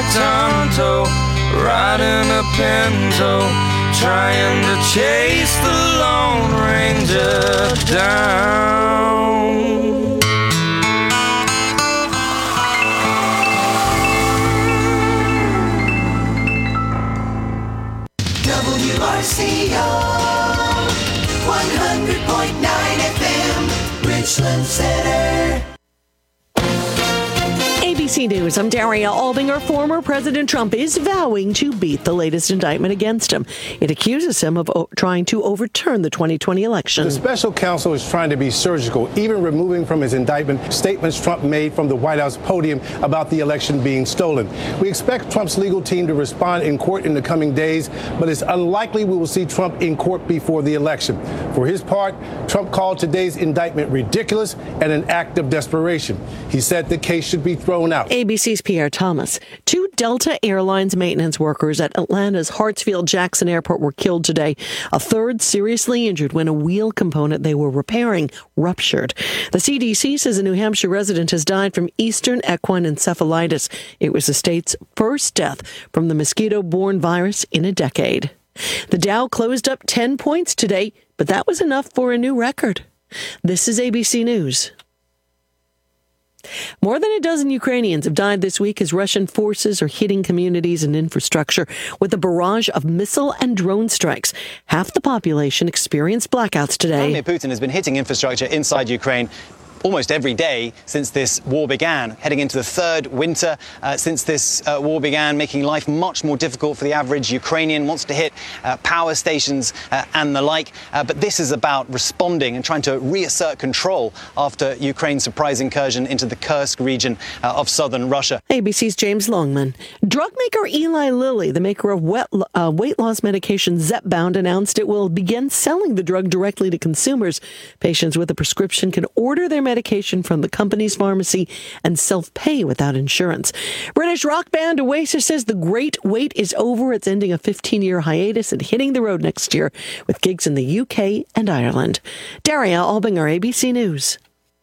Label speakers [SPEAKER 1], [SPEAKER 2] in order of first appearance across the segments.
[SPEAKER 1] Tonto, riding a Pinto, trying to chase the Lone Ranger down.
[SPEAKER 2] WRCO 100.9 FM, Richland Center.
[SPEAKER 3] ABC News, I'm Daria Albinger. Former President Trump is vowing to beat the latest indictment against him. It accuses him of trying to overturn the 2020 election.
[SPEAKER 4] The special counsel is trying to be surgical, even removing from his indictment statements Trump made from the White House podium about the election being stolen. We expect Trump's legal team to respond in court in the coming days, but it's unlikely we will see Trump in court before the election. For his part, Trump called today's indictment ridiculous and an act of desperation. He said the case should be thrown out.
[SPEAKER 3] ABC's Pierre Thomas. 2 Delta Airlines maintenance workers at Atlanta's Hartsfield-Jackson Airport were killed today. A third seriously injured when a wheel component they were repairing ruptured. The CDC says a New Hampshire resident has died from Eastern equine encephalitis. It was the state's first death from the mosquito-borne virus in a decade. The Dow closed up 10 points today, but that was enough for a new record. This is ABC News. More than a dozen Ukrainians have died this week as Russian forces are hitting communities and infrastructure with a barrage of missile and drone strikes. Half the population experienced blackouts today.
[SPEAKER 5] Vladimir Putin has been hitting infrastructure inside Ukraine almost every day since this war began, heading into the third winter since this war began, making life much more difficult for the average Ukrainian, wants to hit power stations and the like. But this is about responding and trying to reassert control after Ukraine's surprise incursion into the Kursk region of southern Russia.
[SPEAKER 3] ABC's James Longman. Drug maker Eli Lilly, the maker of weight loss medication Zepbound, announced it will begin selling the drug directly to consumers. Patients with a prescription can order their medication from the company's pharmacy and self-pay without insurance. British rock band Oasis says the great wait is over. It's ending a 15-year hiatus and hitting the road next year with gigs in the UK and Ireland. Daria Albinger, ABC News.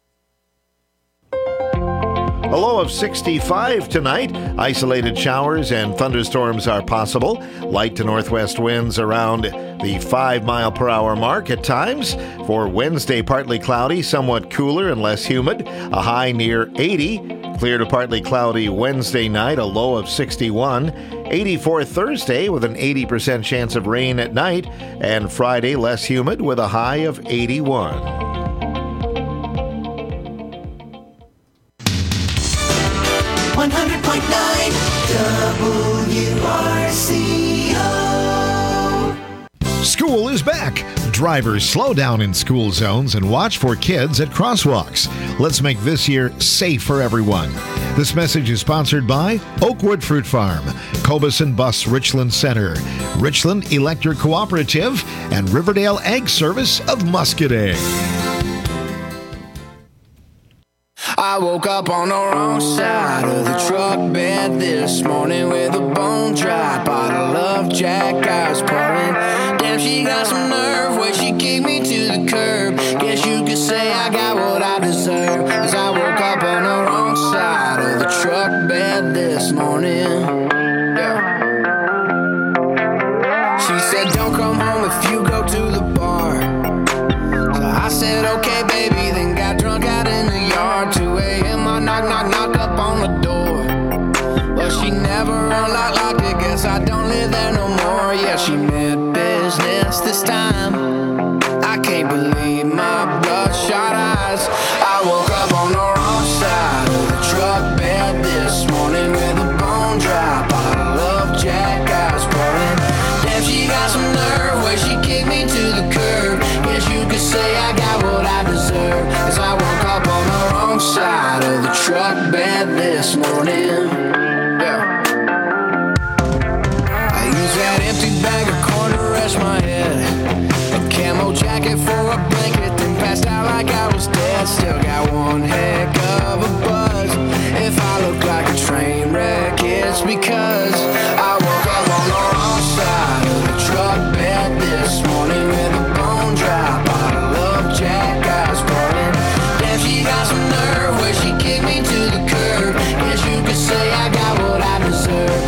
[SPEAKER 6] A low of 65 tonight. Isolated showers and thunderstorms are possible. Light to northwest winds around the 5-mile-per-hour mark at times. For Wednesday, partly cloudy, somewhat cooler and less humid. A high near 80. Clear to partly cloudy Wednesday night, a low of 61. 84 Thursday with an 80% chance of rain at night. And Friday, less humid with a high of 81.
[SPEAKER 2] 100.9 WRCO.
[SPEAKER 7] School is back. Drivers, slow down in school zones and watch for kids at crosswalks. Let's make this year safe for everyone. This message is sponsored by Oakwood Fruit Farm, Cobeson Bus Richland Center, Richland Electric Cooperative, and Riverdale Egg Service of Muscadet.
[SPEAKER 1] I woke up on the wrong side of the truck bed this morning with a bone dry bottle of Jack I was pouring. Damn, she got some nerve when she kicked me to the curb. Guess you could say I got what I deserve, 'cause I woke up on the wrong side of the truck bed this morning. Yeah. She said don't come home if you go to the bar. So I said okay baby, then got drunk out in the yard. 2 a.m. I knock up on the door. Well, she never unlocked it, guess I don't live there no more. Yeah, she meant business this time. I can't believe my bloodshot eyes. I woke up on the wrong side of the truck bed this morning with a bone dry bottle of Jack I was pouring. Damn, she got some nerve when she kicked me to the curb. Guess you could say I got what I deserve, 'cause I woke up on the wrong side of the truck bed this morning. Yeah. I use that empty bag of corn to rest my head, a camo jacket for a blanket, then passed out like I was dead. Still got one heck of a buzz. If I look like a train wreck, it's because I woke up on the wrong side of the truck bed this morning with a bone dry bottle of Jack I was pouring. Damn, she got some nerve when she kicked me to the curb. Guess you could say I got what I deserve,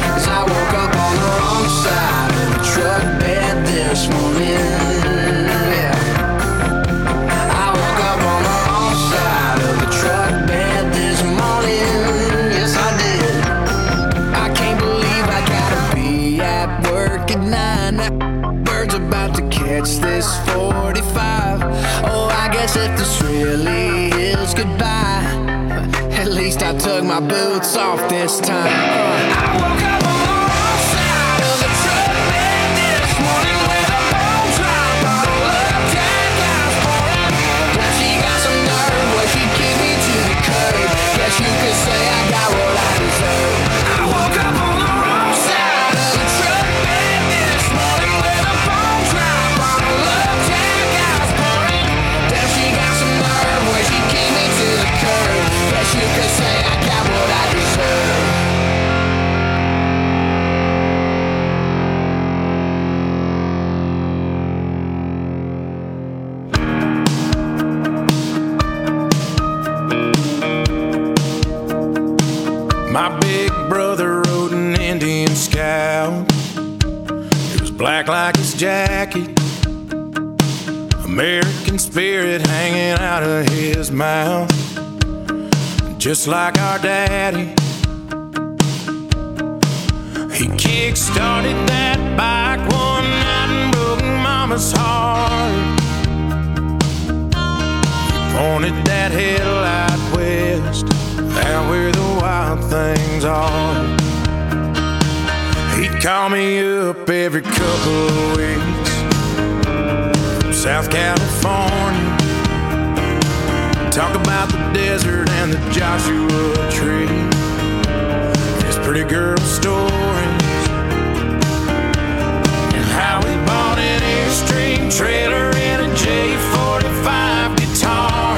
[SPEAKER 1] hits this 45. Oh, I guess if this really is goodbye, at least I took my boots off this time. I woke up on the wrong side of the truck bed this morning with a bone drop bottle of Jack Daniel's pouring. Now she got some nerve where she kicked me to the curb. Guess you could say I got what I deserve. I woke up on the wrong side of the truck bed this morning with a bone drop bottle of Jack Daniel's pouring. Now she got some nerve where she kicked me to the curb. Guess you could say I got what I deserve. My big brother rode an Indian Scout. It was black like his jacket, American spirit hanging out of his mouth, just like our daddy. He kick-started that bike one night and broke Mama's heart. He pointed that headlight west, out where the wild things are. He'd call me up every couple of weeks from South California, talk about the desert and the Joshua tree, his pretty girl stories, and how he bought an Airstream trailer and a J45 guitar.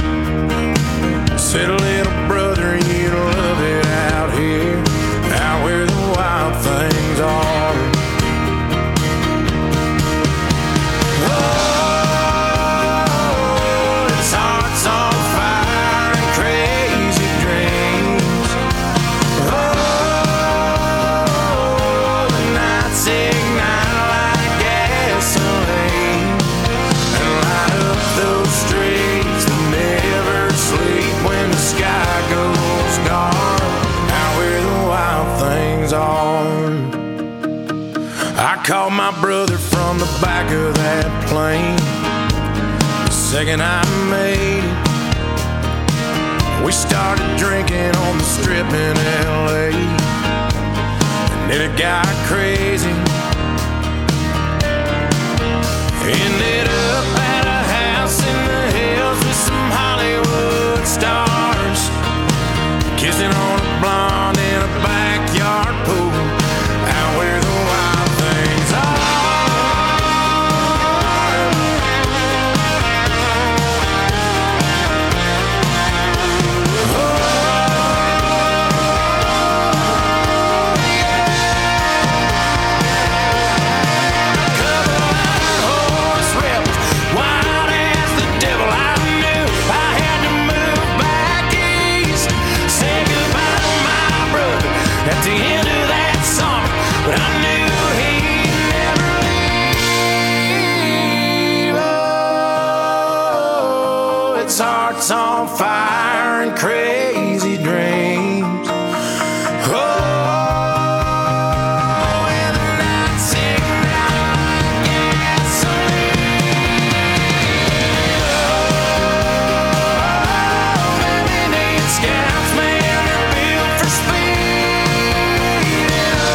[SPEAKER 1] Said, little brother, you love it out here, out where the wild things are. Oh, his heart's on fire and crazy dreams. Oh, the nights ignite like gasoline and light up those streets that never sleep when the sky goes dark, out where the wild things are. I called my brother from the back of that plane the second I made it. We started drinking on the strip in LA, and then it got crazy. Ended up at a house in the hills with some Hollywood stars, kissing on a blonde in a backyard pool, out where the wild things are. Oh, yeah. Couple of horse rips, wild as the devil. I knew I had to move back east, say goodbye to my brother at the end of that summer, but I knew he'd never leave. Oh, its heart's on fire and crazy dreams. Oh, and the nights ignite like gasoline. Oh, them Indian Scouts, man, they're built for speed.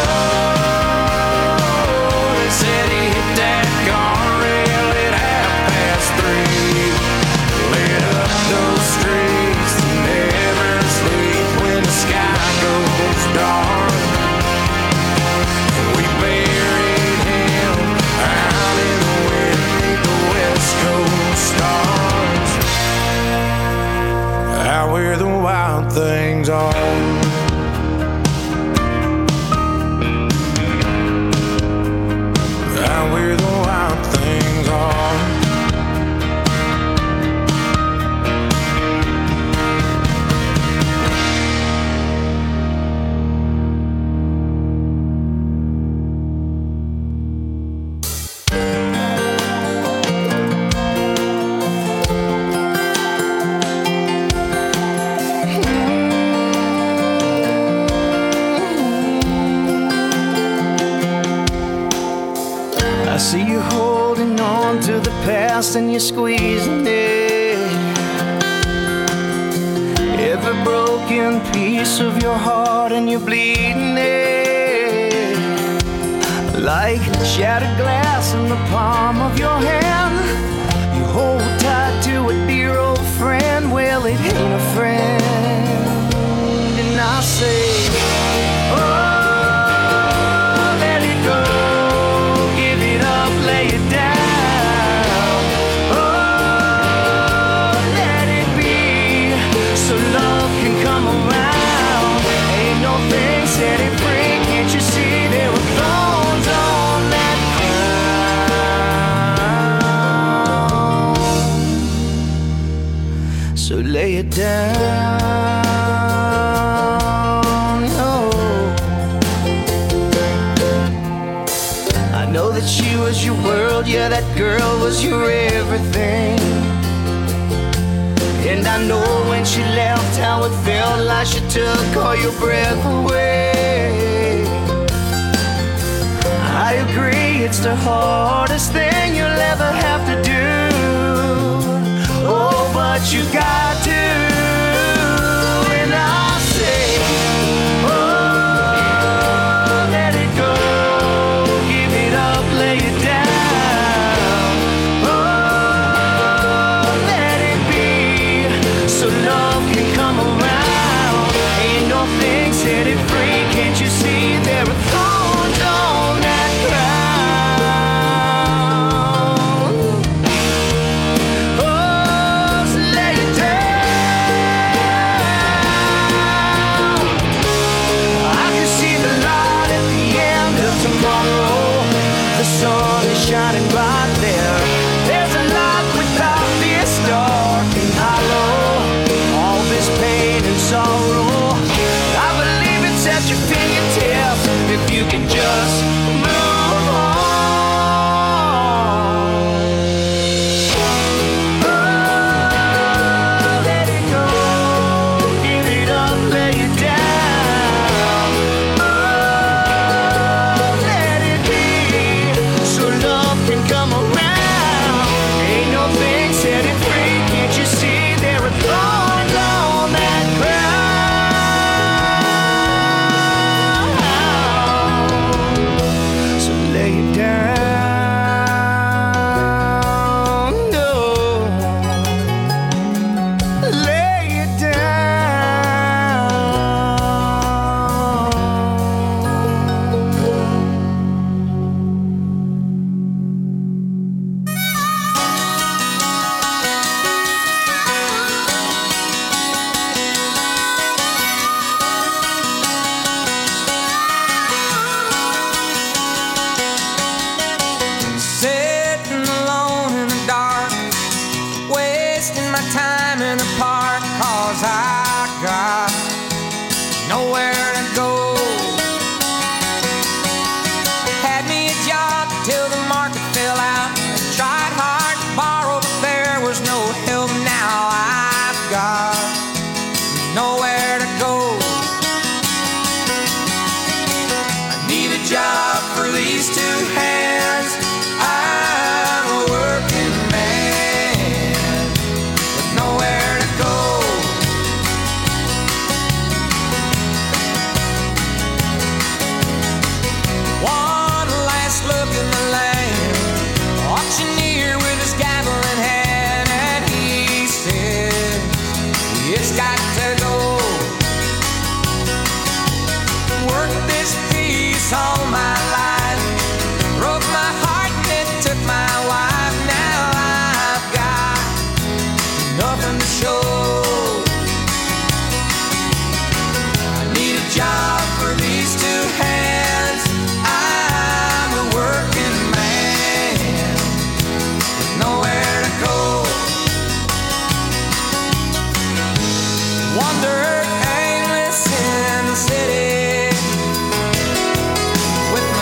[SPEAKER 1] Oh, they said he hit that guardrail at 3:30. Lit up those streets that never sleep when the sky goes dark. We buried him out in the wind beneath the West Coast stars, out where the wild things are. Out where the wild things are. I see you holding on
[SPEAKER 8] to the past and you're squeezing it. Every broken piece of your heart and you're bleeding it. Like shattered glass in the palm of your hand, you hold tight to a dear old friend. Well, it ain't a friend. And I say, oh, let it go, give it up, lay it down. Oh, let it be, so love can come around. Ain't no thing set it free, can't you see there were thorns on that crown? So lay it down. That she was your world, yeah, that girl was your everything. And I know when she left how it felt like she took all your breath away. I agree, it's the hardest thing you'll ever have to do. Oh, but you got to. And I say, oh, let it go, lay it down. Oh, let it be, so love can come around. Ain't no thing set it free, can't you see there are thorns on that ground? Oh, so lay it down. I can see the light at the end of tomorrow. The sun is shining bright there. There's a light without this dark and hollow. All this pain and sorrow, I believe it's at your fingertips if you can just move on. Oh, let it go, give it up, lay it down. Oh, let it be, so love can come around. Ain't no thing set it free, can't you see there are thorns on that ground? So lay it down, no, lay it down. Sitting alone in the dark, wasting my time in the park, 'cause I got nowhere to go. Had me a job till the market fell out. Tried hard to borrow, but there was no help. Now I've got nowhere to go. I need a job for these two hands. I'm a working man with nowhere to go. One last look in the land, auctioneer with his gavel in hand, and he said, it's got to go. Worked this piece all my life, broke my heart and it took my wife. Now I've got nothing to show. I need a job for these two hands. I'm a working man with nowhere to go. Wander aimless in the city with my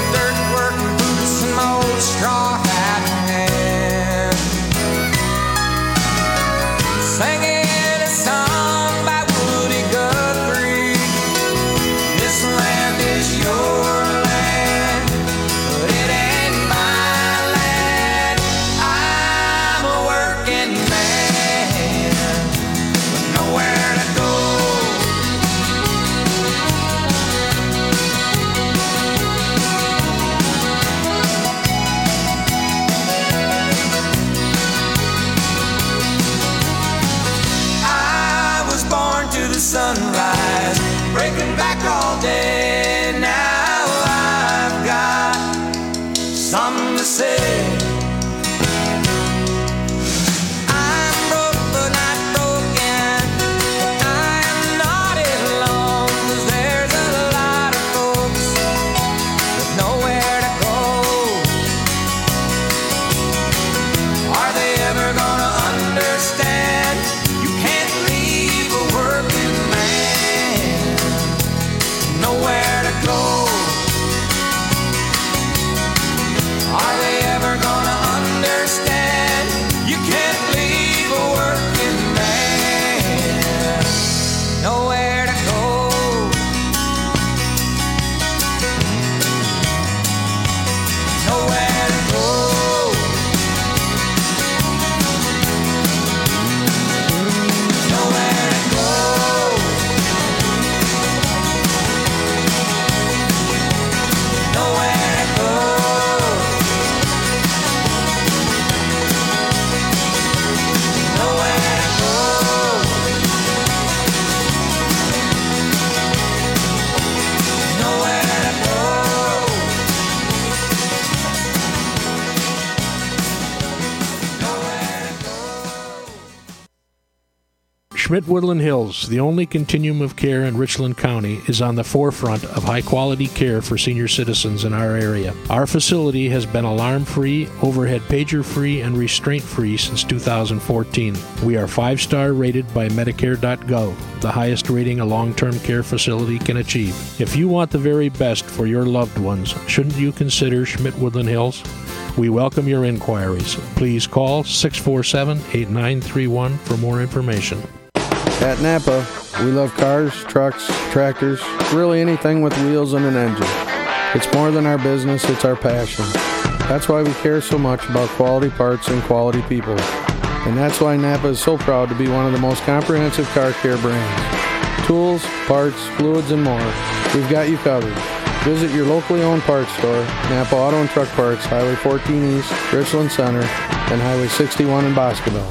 [SPEAKER 9] Schmidt-Woodland Hills, the only continuum of care in Richland County, is on the forefront of high-quality care for senior citizens in our area. Our facility has been alarm-free, overhead pager-free, and restraint-free since 2014. We are 5-star rated by Medicare.gov, the highest rating a long-term care facility can achieve. If you want the very best for your loved ones, shouldn't you consider Schmidt-Woodland Hills? We welcome your inquiries. Please call 647-8931 for more information.
[SPEAKER 10] At Napa, we love cars, trucks, tractors, really anything with wheels and an engine. It's more than our business, it's our passion. That's why we care so much about quality parts and quality people. And that's why Napa is so proud to be one of the most comprehensive car care brands. Tools, parts, fluids, and more. We've got you covered. Visit your locally owned parts store, Napa Auto and Truck Parts, Highway 14 East, Richland Center, and Highway 61 in Boscoville.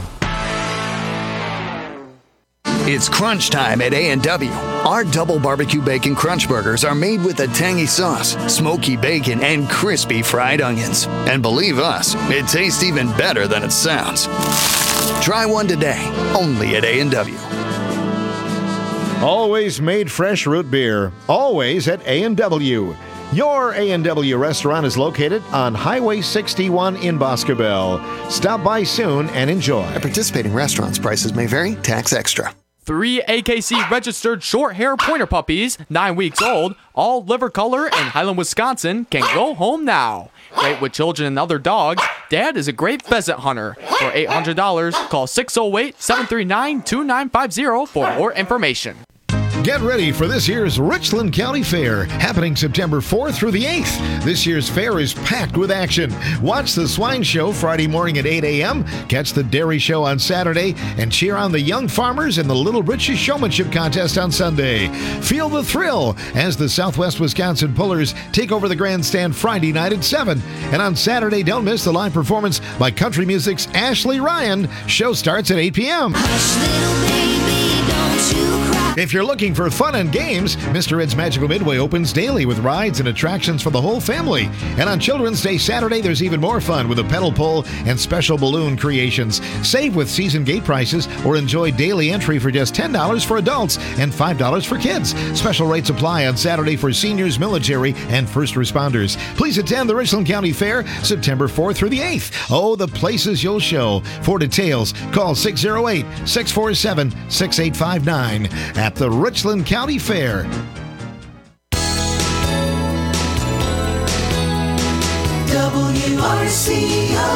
[SPEAKER 11] It's crunch time at A&W. Our double barbecue bacon crunch burgers are made with a tangy sauce, smoky bacon, and crispy fried onions. And believe us, it tastes even better than it sounds. Try one today, only at A&W.
[SPEAKER 6] Always made fresh root beer, always at A&W. Your A&W restaurant is located on Highway 61 in Boscoville. Stop by soon and enjoy.
[SPEAKER 11] At participating restaurants, prices may vary, tax extra.
[SPEAKER 12] 3 AKC registered short hair pointer puppies, 9 weeks old, all liver color in Highland, Wisconsin, can go home now. Great with children and other dogs. Dad is a great pheasant hunter. For $800, call 608-739-2950 for more information.
[SPEAKER 7] Get ready for this year's Richland County Fair, happening September 4th through the 8th. This year's fair is packed with action. Watch the swine show Friday morning at 8 a.m., catch the dairy show on Saturday, and cheer on the young farmers in the Little Britches Showmanship Contest on Sunday. Feel the thrill as the Southwest Wisconsin Pullers take over the grandstand Friday night at 7. And on Saturday, don't miss the live performance by country music's Ashley Ryan. Show starts at 8 p.m.
[SPEAKER 2] Hush, little baby, don't you cry.
[SPEAKER 7] If you're looking for fun and games, Mr. Ed's Magical Midway opens daily with rides and attractions for the whole family. And on Children's Day Saturday, there's even more fun with a pedal pull and special balloon creations. Save with season gate prices or enjoy daily entry for just $10 for adults and $5 for kids. Special rates apply on Saturday for seniors, military, and first responders. Please attend the Richland County Fair September 4th through the 8th. Oh, the places you'll show. For details, call 608-647-6859 at the Richland County Fair.
[SPEAKER 2] WRCO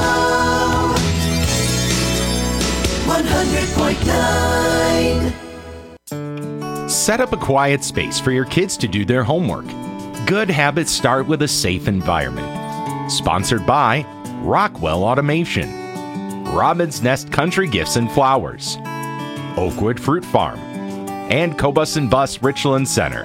[SPEAKER 2] 100.9.
[SPEAKER 13] Set up a quiet space for your kids to do their homework. Good habits start with a safe environment. Sponsored by Rockwell Automation, Robin's Nest Country Gifts and Flowers, Oakwood Fruit Farm, and Cobus and Bus Richland Center.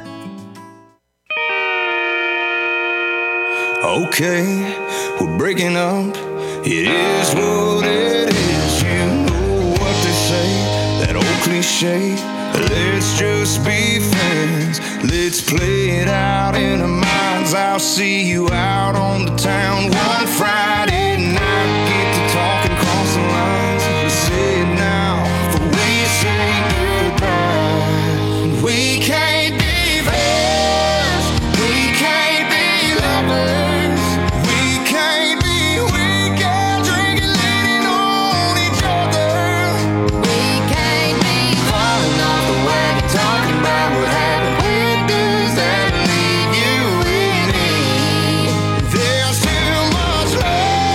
[SPEAKER 8] Okay, we're breaking up. It is what it is. You know what they say, that old cliche. Let's just be friends. Let's play it out in our minds. I'll see you out on the town one Friday night. Get to talking, cross the lines. Let's say it now, for we say goodbye. We can't be friends. We can't be lovers. We can't be weekend drinking, leaning on each other. We can't be falling off the wagon, talking about what happened. When does that leave you and me? There's too much love.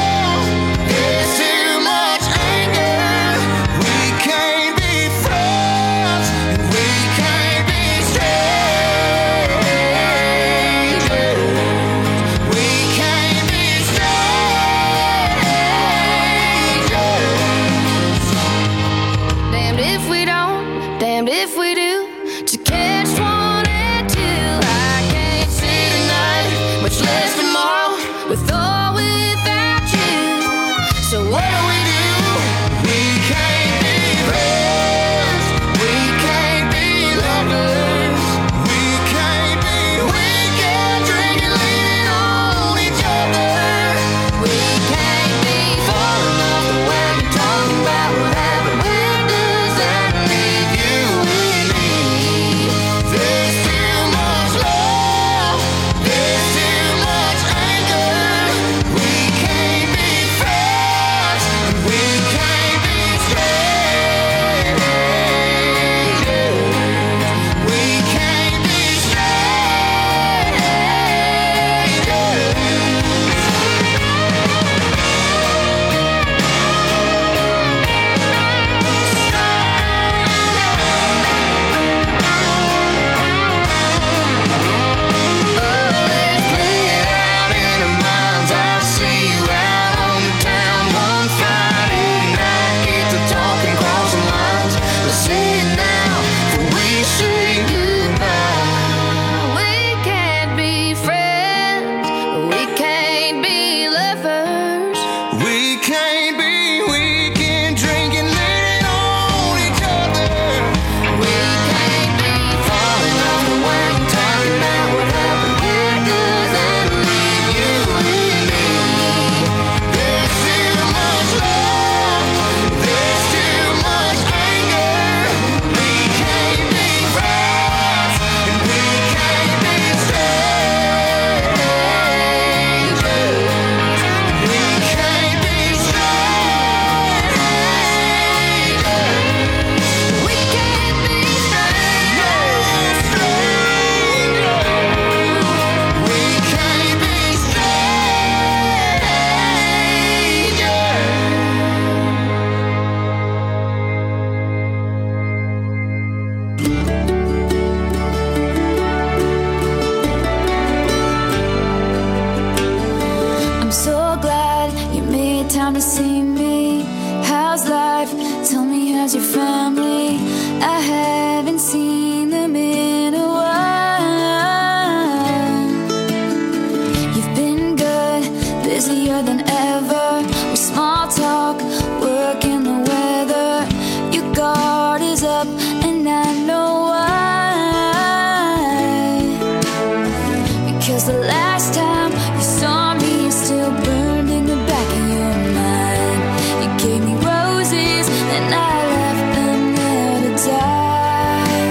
[SPEAKER 2] the last time you saw me? It's still burned in the back of your mind. You gave me roses and I left them there to die.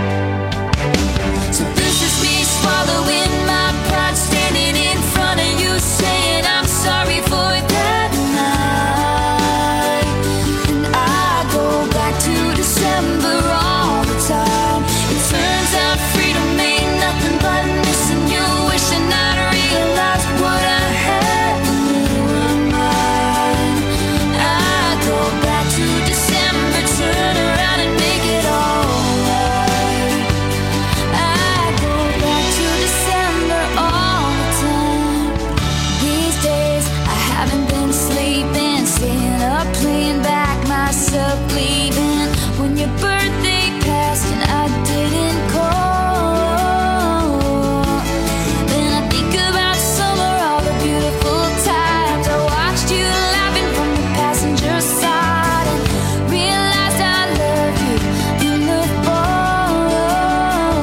[SPEAKER 2] So this is me swallowing my pride, standing in front of you saying I'm sorry for that night. And I go back to December all the time. It turns out freedom ain't nothing but missing you, wishing I'd realized what I had when you were mine. I go back to December, turn around and make it alright. I go back to December all the time. These days I haven't been sleeping, staying up playing back myself leaving. When your birthday passed and I didn't call, then I think about summer, all the beautiful times I watched you laughing from the passenger side, and realized I loved you in the fall.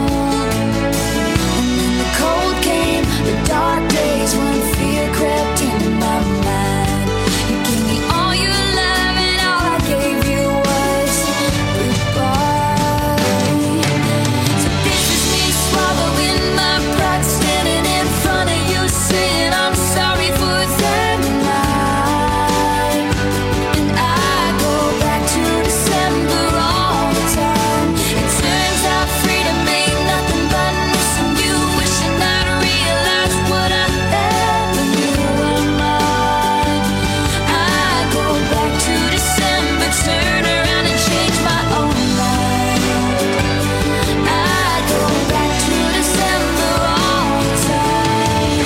[SPEAKER 2] And then the cold came, the dark days when fear crept into my mind. You gave me all your love and all I gave you was goodbye. So this is me swallowing my pride, standing in front of you saying I'm sorry for that night. And I go back to December all the time. It turns out freedom ain't nothing but missing you, wishing I'd realized what I had when you were mine. I go back to December, turn around and change my own mind. I go back to December all the time.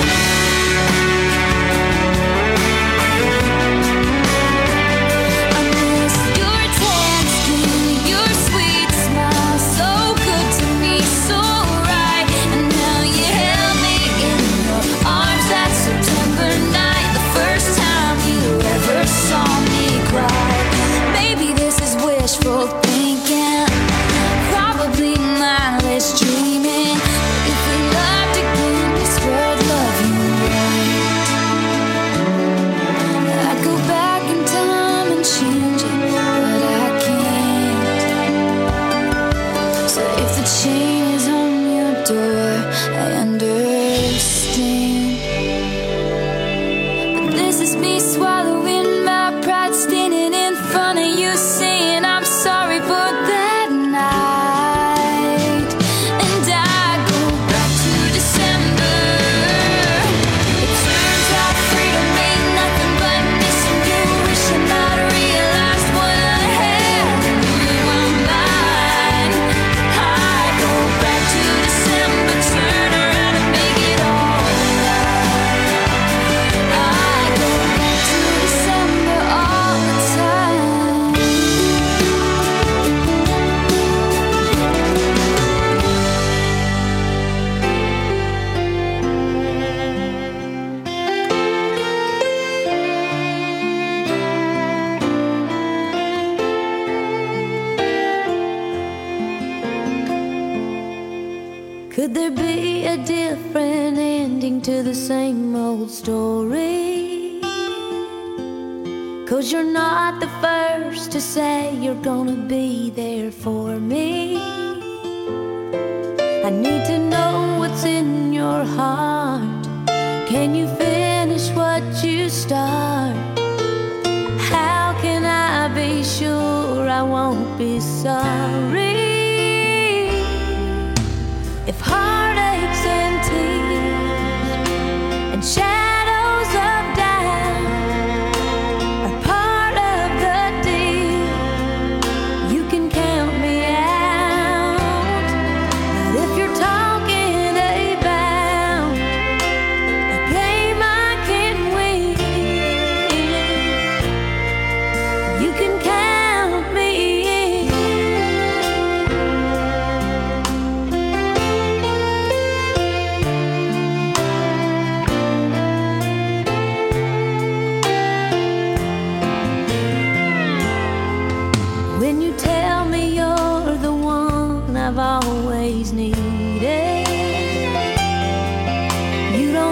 [SPEAKER 2] I miss your tan skin, your sweet smile, so good to me, so right. And now you held me in your arms that September night, the first time you ever saw me cry. Maybe this is wishful thinking, probably mindless dreaming. But if we loved again, I swear I'd love you right. I'd go back in time and change it, but I can't. So if the chain is on your door, I understand. But this is me swallowing my pride, standing in front of you saying I'm sorry for that night. And I go back to December. It turns out freedom ain't nothing but missing you, wishing I'd realized what I had when you were mine. I go back to December, turn around and make it alright. I go back to December all the time. Could there be a different ending to the same old story? 'Cause you're not the first to say you're gonna be there for me. I need to know what's in your heart. Can you finish what you start? How can I be sure I won't be sorry? If heartaches and tears and shadows of doubt are part of the deal, you can count me out. But if you're talking about a game I can't win, you can count me in.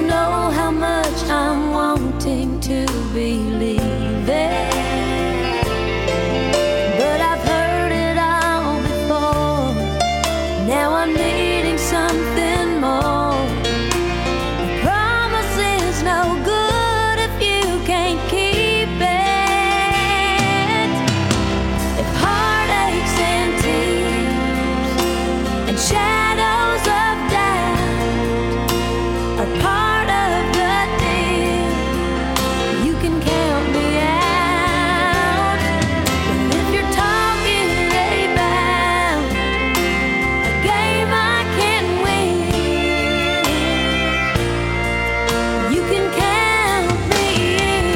[SPEAKER 2] don't know how much I'm wanting to believe it, but I've heard it all before. Now I'm needing something more. The promise is no good if you can't keep it. If heartaches and tears and shadows of doubt are part of the deal, you can count me out. And if you're talking about a game I can win, you can count me in.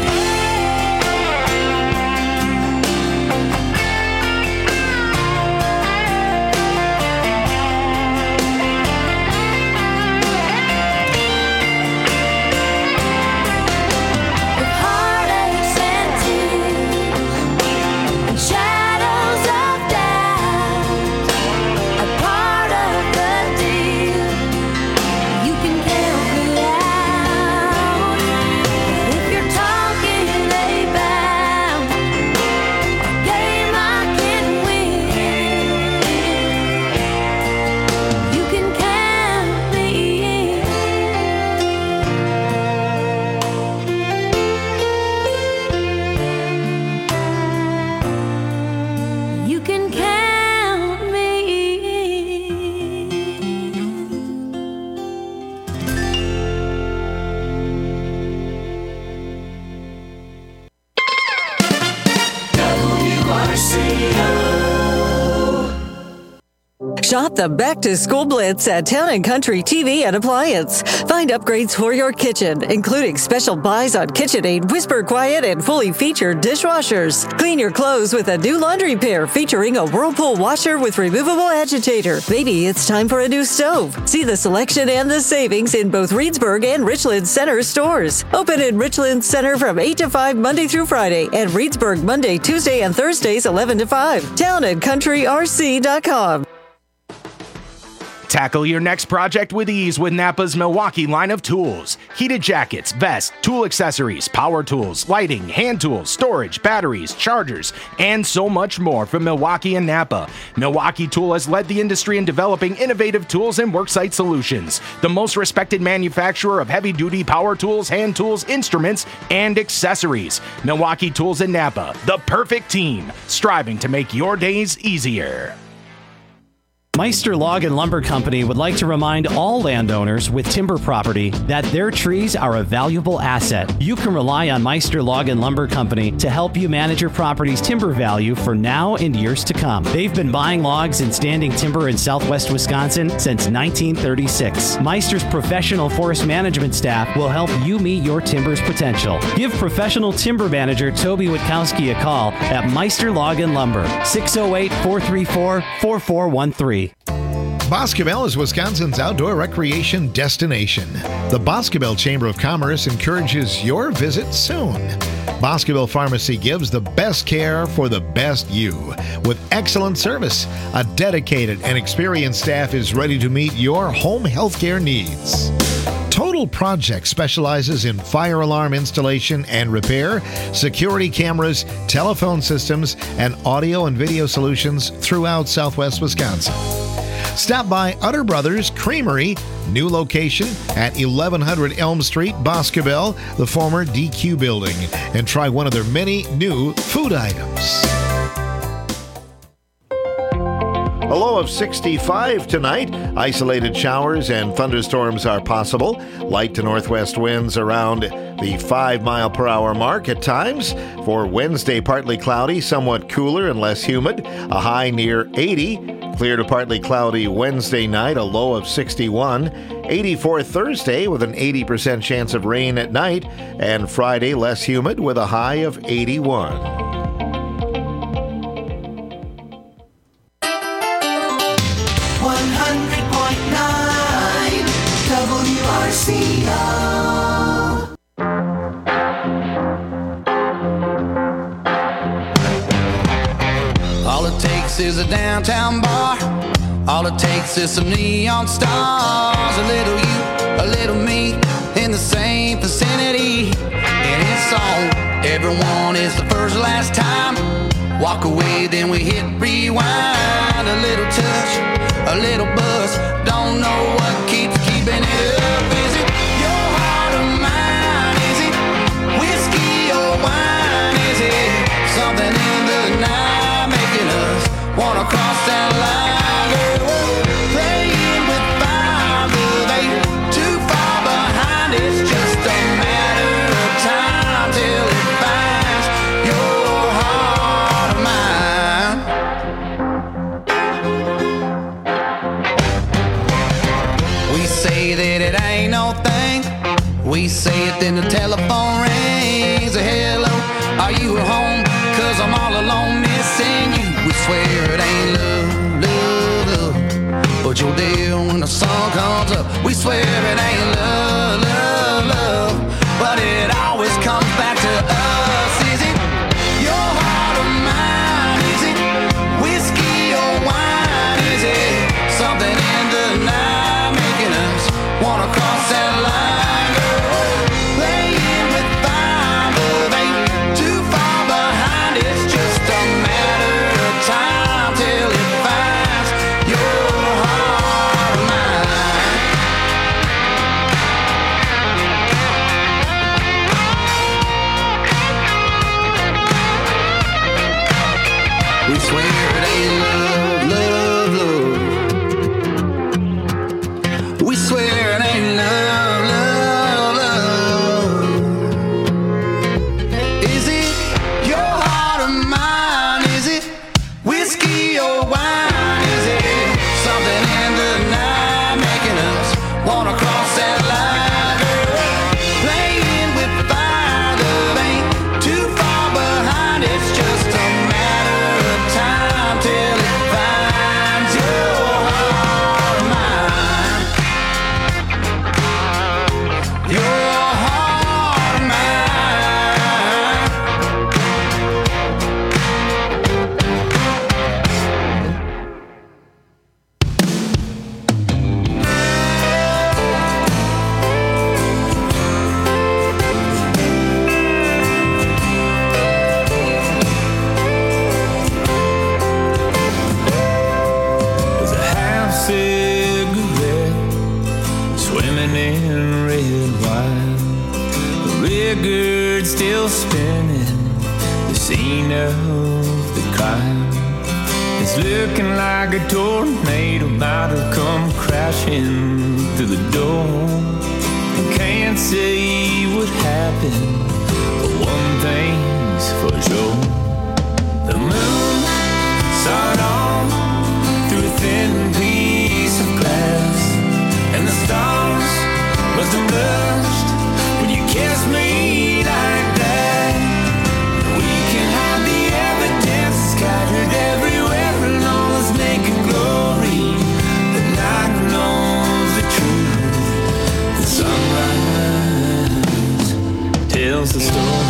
[SPEAKER 2] If heartaches and tears and shadows of doubt are part of the deal, you can count me out. If you're talking about a game I can win, you can count me in. You can count me
[SPEAKER 14] Shop the Back to School Blitz at Town & Country TV and Appliance. Find upgrades for your kitchen, including special buys on KitchenAid, Whisper Quiet, and fully featured dishwashers. Clean your clothes with a new laundry pair featuring a Whirlpool washer with removable agitator. Maybe it's time for a new stove. See the selection and the savings in both Reedsburg and Richland Center stores. Open in Richland Center from 8 to 5 Monday through Friday, and Reedsburg Monday, Tuesday, and Thursdays 11 to 5. TownandCountryRC.com.
[SPEAKER 13] Tackle your next project with ease with Napa's Milwaukee line of tools. Heated jackets, vests, tool accessories, power tools, lighting, hand tools, storage, batteries, chargers, and so much more from Milwaukee and Napa. Milwaukee Tool has led the industry in developing innovative tools and worksite solutions. The most respected manufacturer of heavy-duty power tools, hand tools, instruments, and accessories. Milwaukee Tools and Napa, the perfect team, striving to make your days easier.
[SPEAKER 15] Meister Log and Lumber Company would like to remind all landowners with timber property that their trees are a valuable asset. You can rely on Meister Log and Lumber Company to help you manage your property's timber value for now and years to come. They've been buying logs and standing timber in southwest Wisconsin since 1936. Meister's professional forest management staff will help you meet your timber's potential. Give professional timber manager Toby Witkowski a call at Meister Log and Lumber, 608-434-4413.
[SPEAKER 7] Boscobel is Wisconsin's outdoor recreation destination. The Boscobel Chamber of Commerce encourages your visit soon. Boscobel Pharmacy gives the best care for the best you. With excellent service, a dedicated and experienced staff is ready to meet your home healthcare needs. Total Project specializes in fire alarm installation and repair, security cameras, telephone systems, and audio and video solutions throughout southwest Wisconsin. Stop by Utter Brothers Creamery, new location at 1100 Elm Street, Boscobel, the former DQ building, and try one of their many new food items.
[SPEAKER 6] A low of 65 tonight. Isolated showers and thunderstorms are possible. Light to northwest winds around the 5-mile-per-hour mark at times. For Wednesday, partly cloudy, somewhat cooler and less humid. A high near 80. Clear to partly cloudy Wednesday night, a low of 61. 84 Thursday with an 80% chance of rain at night. And Friday, less humid with a high of 81.
[SPEAKER 1] All it takes is a downtown bar. All it takes is some neon stars. A little you, a little me, in the never want is the first last time. Walk away, then we hit rewind. A little touch, a little buzz. Don't know what keeps keeping it up. Is it your heart or mine? Is it whiskey or wine? Is it something in the night making us wanna cross that line? Girl, we're playing with fire, but they too far behind. It's just a matter of time till it finds your heart or mine. We say that it ain't no thing. We say it, then the telephone rings. Hello, are you at home? 'Cause I'm all alone missing you. We swear it ain't love, love, love, but you're there when the sun comes up. We swear it ain't love, love, love, but it always comes back to us. Is it your heart or mine? Is it whiskey or wine? Is it something in the night making us wanna cross that line? Girl, playing with fire, but ain't too far behind. It's just a matter of time till it finds your heart or mine. We swear it ain't love, love, love. We swear it ain't love, love, love. Is it your heart or mine? Is it whiskey or wine? Is it something in the night making us wanna cross that line? Girl, playing with fire, love ain't too far behind. It's just a matter of time till it finds your heart or mine. Your heart or mine.
[SPEAKER 8] There's a half cigarette swimming in red wine. The record still spinning, the scene of the crime. It's looking like a tornado might have come crashing through the door. I can't say what happened, but one thing's for sure. The moon saw it all through a thin piece of glass, and the stars must have blushed when you kissed me like that. We can hide the evidence scattered everywhere, and all is naked glory. The night knows the truth. The sunrise tells the story.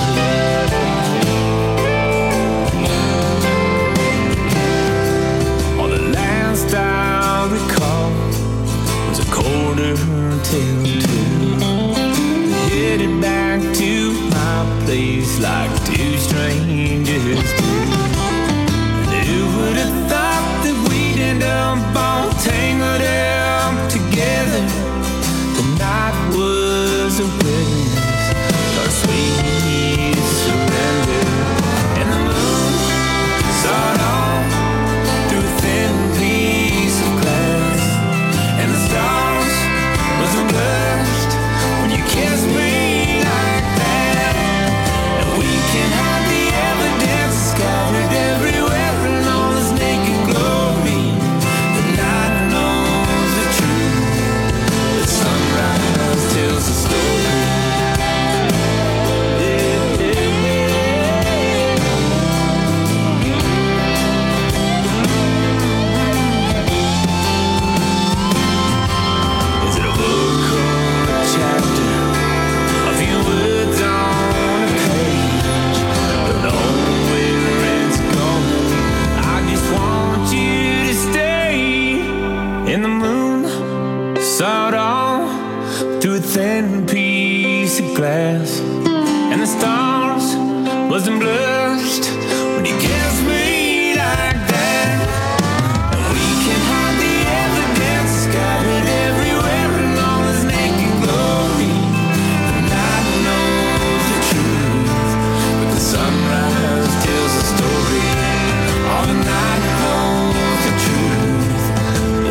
[SPEAKER 8] All the last I recall was a quarter till 2. Headed back to my place like two strangers do. And who would have thought that we'd end up all tangled up together? The night was a witness, our sweet surrender. And the moon saw it all through a thin piece of glass, and the stars must have blushed when you kissed me like that. And we can hide the evidence scattered everywhere, and all this naked glory. The night knows the truth. The sunrise tells the story. Is it a book or a chapter? A few words on a page. Don't know where it's going. I just want you to stay. In the moon, saw it all through a thin piece of glass, and the stars Wasn't blessed when he gives me like that. We can hide the evidence, scattered everywhere in all his naked glory. The night knows the truth, but the sunrise tells the story. All the night knows the truth, the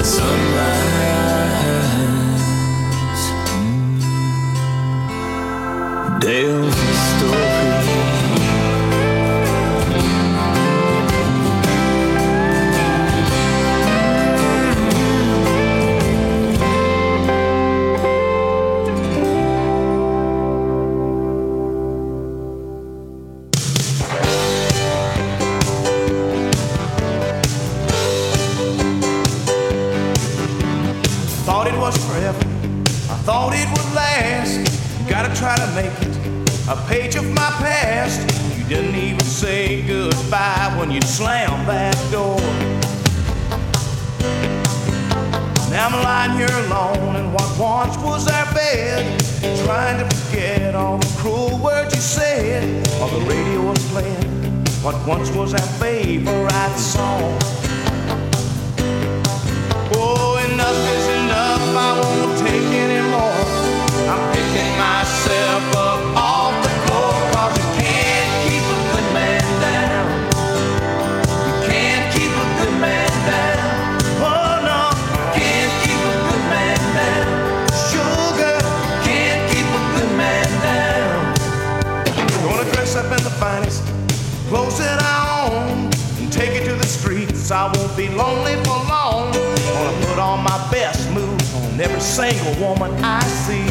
[SPEAKER 8] sunrise tells the story. Thought it was forever, I thought it would last. Gotta try to make it a page of my past. You didn't even say goodbye when you slammed that door. Now I'm lying here alone in what once was our bed, trying to forget all the cruel words you said. While the radio was playing what once was our favorite song. Oh, enough is enough, I won't take anymore. I'm picking myself up off the floor, 'cause you can't keep a good man down. You can't keep a good man down. Oh no, can't keep a good man down. Sugar, can't keep a good man down. Gonna dress up in the finest clothes that I own and take it to the streets. I won't be lonely for long. Gonna put on my best moves on every single woman I see.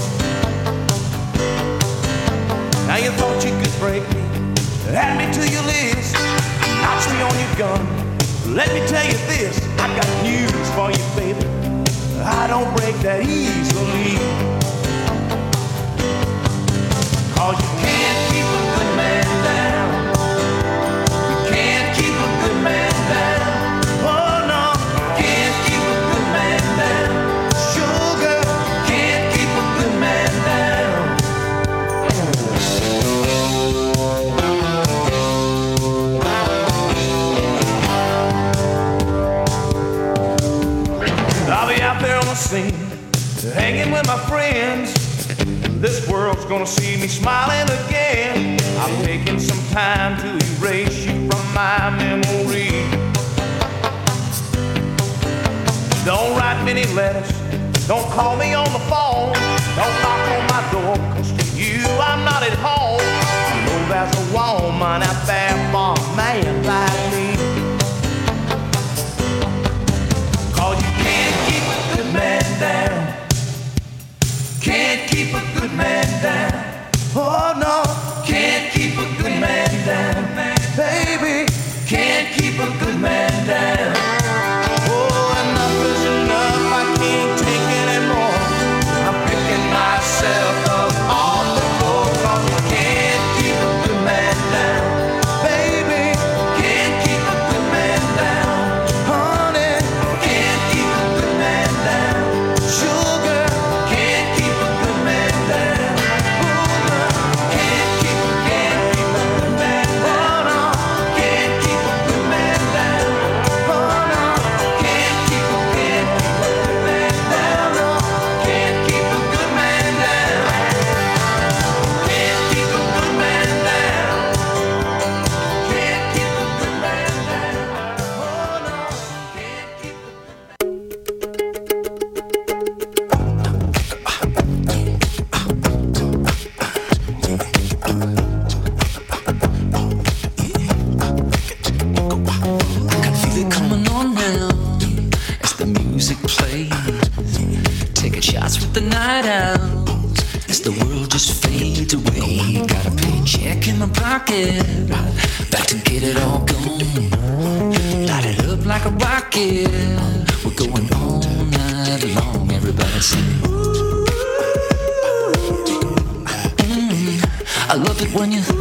[SPEAKER 8] Now you thought you could break me, add me to your list, notch me on your gun. Let me tell you this, I got news for you, baby. I don't break that easily. 'Cause you can't keep a good man down. You can't keep a good man down. Oh no, can't keep a good man down. Sugar, can't keep a good man down. I'll be out there on the scene, hanging with my friends. This world's gonna see me smiling again. I'm taking some time to erase you from my memory. Don't write many letters, don't call me on the phone, don't knock on my door, 'cause to you I'm not at home. I know there's a woman out there for a man like me. 'Cause you can't keep a good man down. Can't keep a good man down. Oh no, can't keep a good man down. Baby, can't keep a good man down. Oh, enough is enough, I can't take anymore. I'm picking myself up off the floor, 'cause I can't keep a good man down. Baby, can't keep a good man down. Honey, can't keep a good man down. Sugar, can't keep a good man down. Oh no, can't keep a good man down. Oh no, can't keep a good man down. Oh no, can't keep a good man down. No, can't keep a good man down. Can't keep a good man down. Can't keep a good man down. Oh no, can't keep
[SPEAKER 1] Can feel it coming on now as the music plays. Taking shots with the night owls as the world just fades away. Got a paycheck in my pocket, back to get it all gone. Light it up like a rocket. We're going all night long. Everybody sing. I love it when you.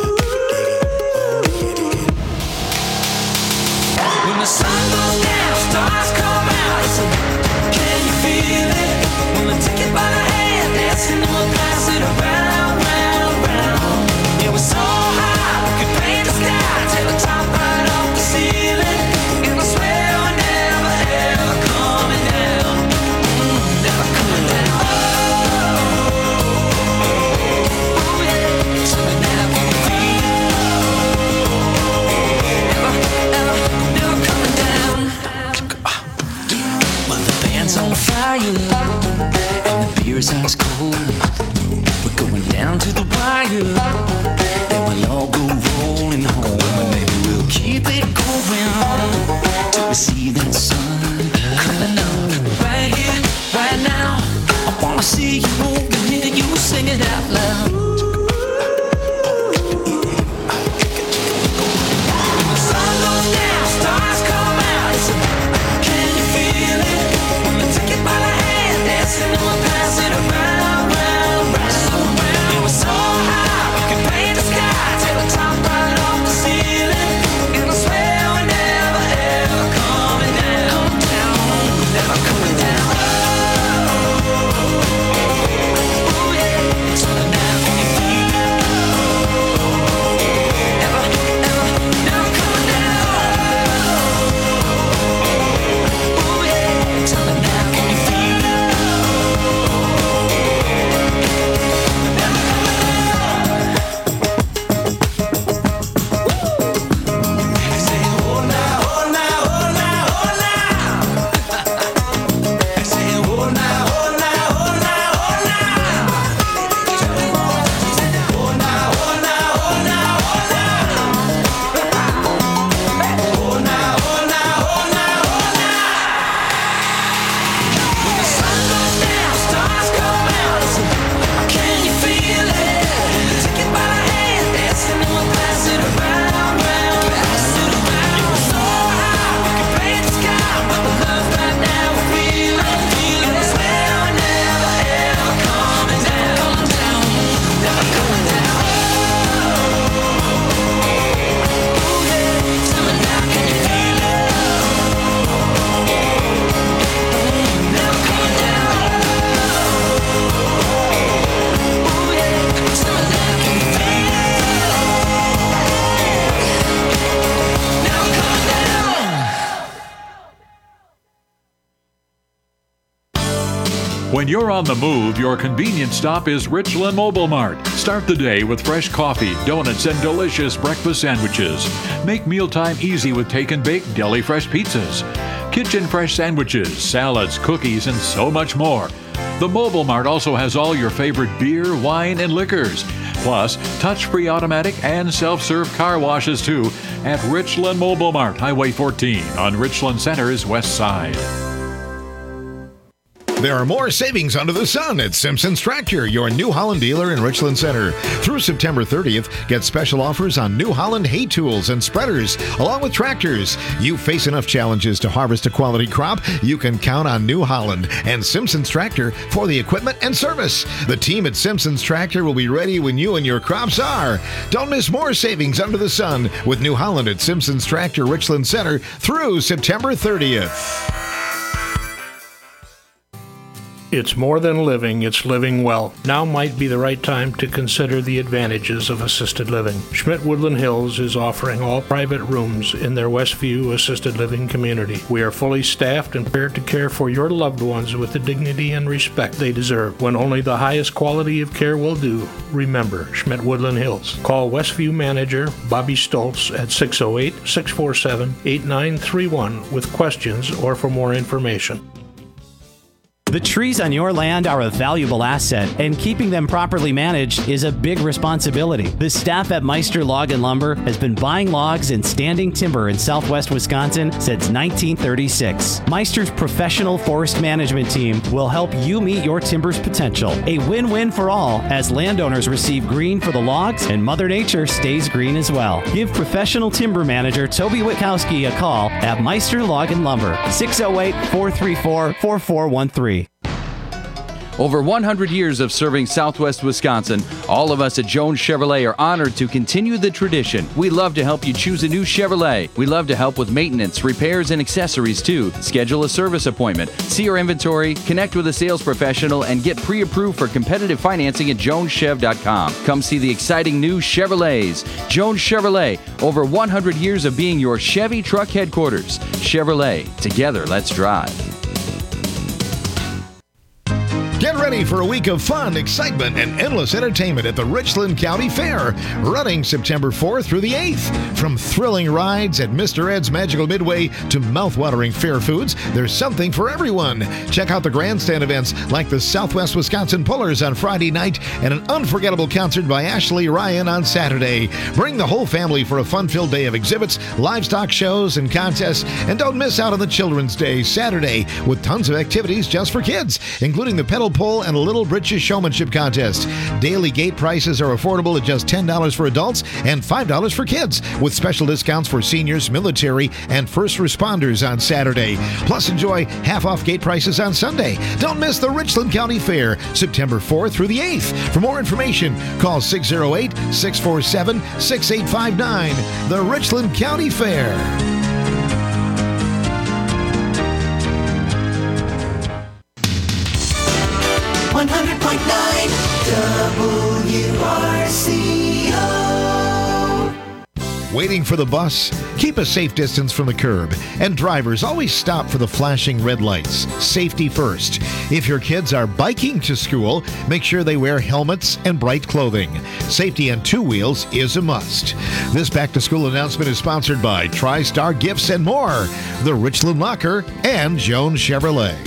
[SPEAKER 1] When the sun goes down, stars come out. I said, can you feel it? When I take it by the hand, dancing and we'll pass it around, round, round. Yeah, we're so high.
[SPEAKER 8] is cold. We're going down to the wire, and we'll all go rolling home. And maybe we'll keep it going till we see that sun coming up. Right here, right now, I wanna see you move and hear you sing it out loud.
[SPEAKER 16] When you're on the move, your convenience stop is Richland Mobile Mart. Start the day with fresh coffee, donuts, and delicious breakfast sandwiches. Make mealtime easy with take and bake deli fresh pizzas, kitchen fresh sandwiches, salads, cookies, and so much more. The Mobile Mart also has all your favorite beer, wine, and liquors. Plus, touch-free automatic and self-serve car washes too at Richland Mobile Mart, Highway 14 on Richland Center's west side.
[SPEAKER 7] There are more savings under the sun at Simpson's Tractor, your New Holland dealer in Richland Center. Through September 30th, get special offers on New Holland hay tools and spreaders, along with tractors. You face enough challenges to harvest a quality crop, you can count on New Holland and Simpson's Tractor for the equipment and service. The team at Simpson's Tractor will be ready when you and your crops are. Don't miss more savings under the sun with New Holland at Simpson's Tractor, Richland Center through September 30th.
[SPEAKER 9] It's more than living, it's living well. Now might be the right time to consider the advantages of assisted living. Schmidt Woodland Hills is offering all private rooms in their Westview assisted living community. We are fully staffed and prepared to care for your loved ones with the dignity and respect they deserve. When only the highest quality of care will do, remember Schmidt Woodland Hills. Call Westview manager Bobby Stoltz at 608-647-8931 with questions or for more information.
[SPEAKER 15] The trees on your land are a valuable asset, and keeping them properly managed is a big responsibility. The staff at Meister Log and Lumber has been buying logs and standing timber in southwest Wisconsin since 1936. Meister's professional forest management team will help you meet your timber's potential. A win-win for all, as landowners receive green for the logs and Mother Nature stays green as well. Give professional timber manager Toby Witkowski a call at Meister Log and Lumber, 608-434-4413.
[SPEAKER 17] Over 100 years of serving Southwest Wisconsin, all of us at Jones Chevrolet are honored to continue the tradition. We love to help you choose a new Chevrolet. We love to help with maintenance, repairs, and accessories too. Schedule a service appointment, see our inventory, connect with a sales professional, and get pre-approved for competitive financing at joneschev.com. Come see the exciting new Chevrolets. Jones Chevrolet, over 100 years of being your Chevy truck headquarters. Chevrolet, together let's drive.
[SPEAKER 7] Get ready for a week of fun, excitement, and endless entertainment at the Richland County Fair, running September 4th through the 8th. From thrilling rides at Mr. Ed's Magical Midway to mouth-watering fair foods, there's something for everyone. Check out the grandstand events like the Southwest Wisconsin Pullers on Friday night and an unforgettable concert by Ashley Ryan on Saturday. Bring the whole family for a fun-filled day of exhibits, livestock shows, and contests, and don't miss out on the Children's Day Saturday with tons of activities just for kids, including the pedal pull and a Little Britches showmanship contest. Daily gate prices are affordable at just $10 for adults and $5 for kids, with special discounts for seniors, military, and first responders on Saturday. Plus, enjoy half-off gate prices on Sunday. Don't miss the Richland County Fair, September 4th through the 8th. For more information, call 608-647-6859. The Richland County Fair.
[SPEAKER 8] 100.9 WRCO.
[SPEAKER 7] Waiting for the bus? Keep a safe distance from the curb. And drivers, always stop for the flashing red lights. Safety first. If your kids are biking to school, make sure they wear helmets and bright clothing. Safety on two wheels is a must. This back-to-school announcement is sponsored by TriStar Gifts and more, the Richland Locker, and Jones Chevrolet.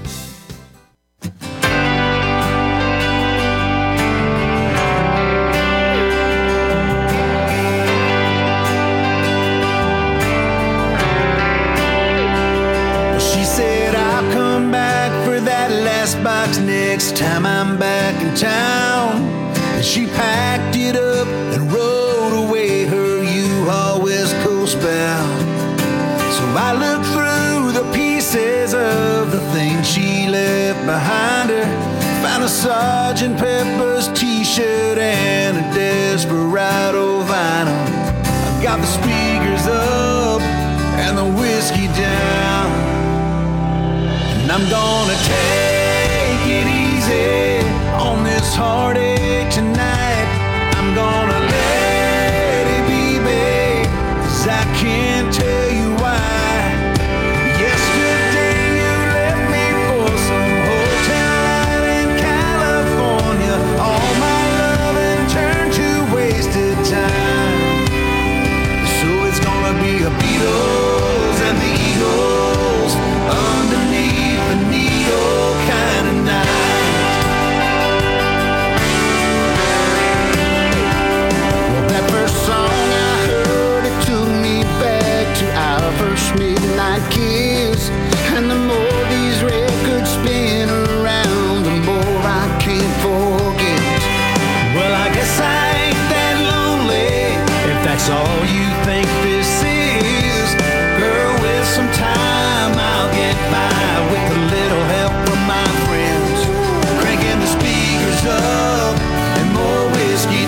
[SPEAKER 8] Next time I'm back in town, and she packed it up and rode away, her U-Haul West Coast bound. So I looked through the pieces of the things she left behind her, found a Sgt. Pepper's t-shirt and a Desperado vinyl. I got the speakers up and the whiskey down, and I'm gonna take it easy on this heartache tonight. I'm gonna let it be, babe, 'cause I can't tell you why. Yesterday you left me for some hotel out in California. All my loving turned to wasted time. So it's gonna be a Beatles and the Eagles underneath the needle kind of night. Well, that first song I heard, it took me back to our first midnight kiss. And the more these records spin around, the more I can't forget. Well, I guess I ain't that lonely, if that's all you think this is. Girl, with some time I'll get by with a little help from my friends, cranking the speakers up and more whiskey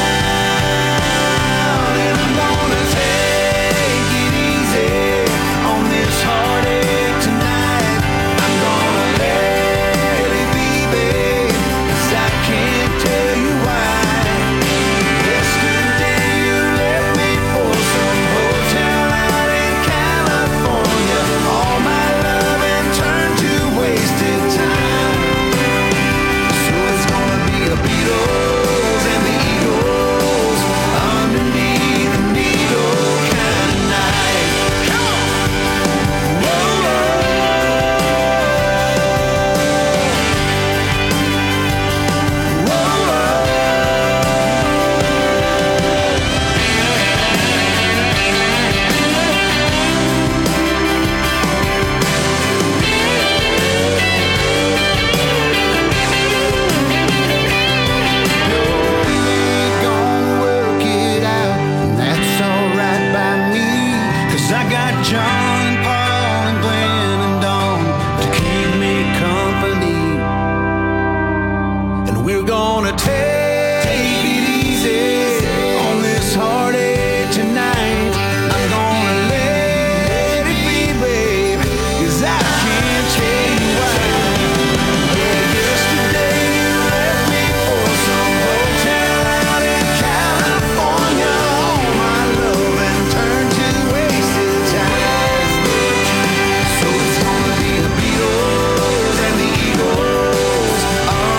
[SPEAKER 8] down. And I'm gonna take it easy on this heartache tonight. I'm gonna let it be, babe, 'cause I can't tell you why. Yesterday you left me for some hotel out in California. All my loving turned to wasted time. So it's gonna be a Beatles and the Eagles underneath the needle kind of night. Come on! Whoa, gonna work it out, and that's alright by me, 'cause I got John, Paul, and Glenn and Dawn to keep me company. And we're gonna take it easy on this heartache tonight. I'm gonna let it be, babe, 'cause I can't tell you why. Yeah, yesterday you left me for some hotel out in California. All my loving turned to wasted time. So it's gonna be the Beatles and the Eagles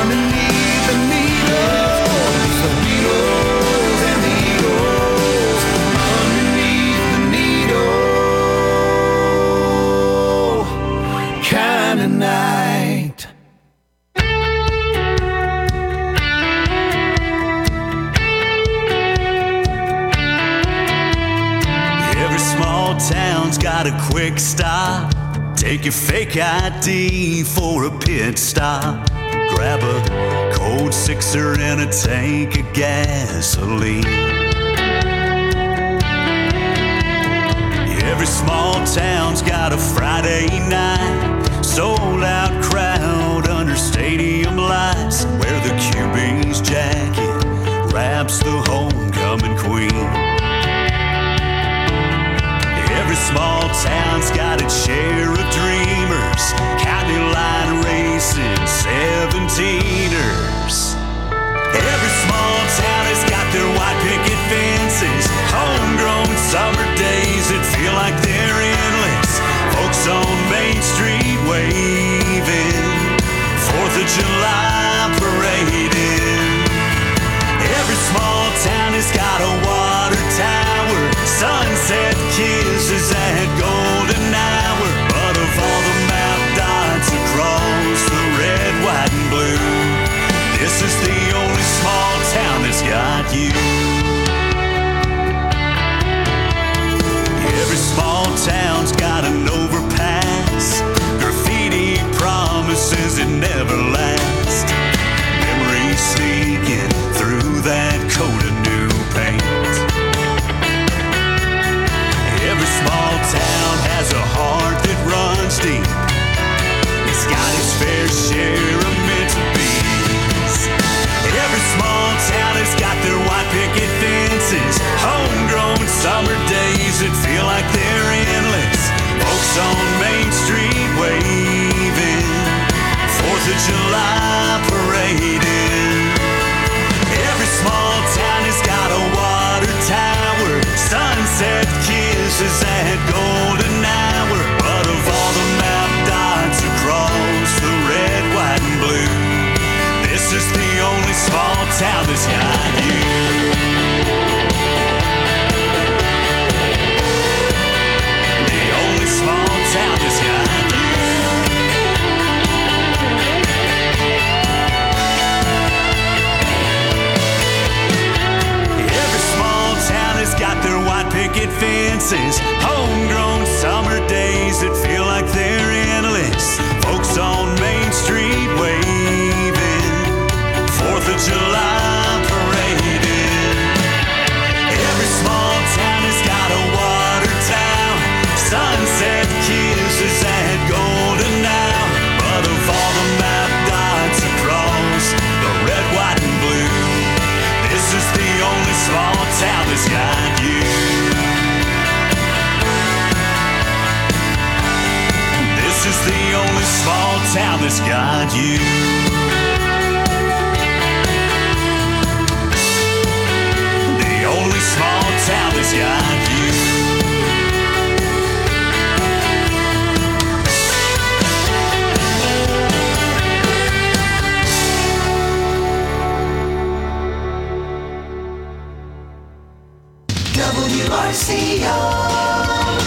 [SPEAKER 18] town's got a quick stop. Take your fake ID for a pit stop. Grab a cold sixer and a tank of gasoline. Every small town's got a Friday night sold out crowd under stadium lights, where the QB's jacket wraps the homecoming queen. Every small town's got its share of dreamers, county line racing 17ers. Every small town has got their white picket fences, homegrown summer days that feel like they're endless. Folks on Main Street waving, 4th of July parading. Every small town has got a water tower, sunset kisses at golden hour. But of all the map dots across the red, white, and blue, this is the only small town that's got you. Every small town's got an overpass, graffiti promises it never lasts. Memories sneaking through that coat of new paint. Every small town has a heart that runs deep. It's got its fair share of meant to be's. Every small town has got their white picket fences, homegrown summer days that feel like they're endless. Folks on Main Street waving, 4th of July parading. Every small town has got a water tower, sunset kisses at golden hour. But of all the map dots across the red, white, and blue, this is the only small town that's got you. The only small town that's got you. Every small town has got their white picket fences, homegrown summer days that feel like they're endless. Folks on Main Street waving, 4th of July parading. Every small town has got a water tower, sunset kisses at golden hour. But of all the map dots across the red, white, and blue, this is the only small town that's got you. This is the only small town that's got you. The only small town that's got you.
[SPEAKER 8] WRCO.